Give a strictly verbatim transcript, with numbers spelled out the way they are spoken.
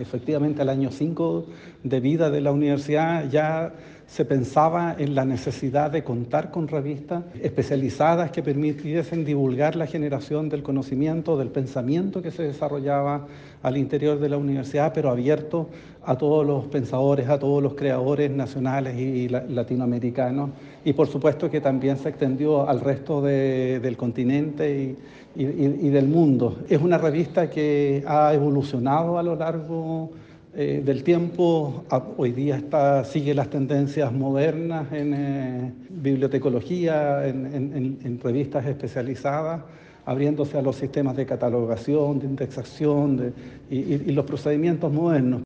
efectivamente al año cinco de vida de la universidad ya se pensaba en la necesidad de contar con revistas especializadas que permitiesen divulgar la generación del conocimiento, del pensamiento que se desarrollaba al interior de la universidad, pero abierto a todos los pensadores, a todos los creadores nacionales y latinoamericanos, y por supuesto que también se extendió al resto de, del continente y, y, y del mundo. Es una revista que ha evolucionado a lo largo Eh, del tiempo. Hoy día está, sigue las tendencias modernas en eh, bibliotecología, en, en, en revistas especializadas, abriéndose a los sistemas de catalogación, de indexación de, y, y, y los procedimientos modernos.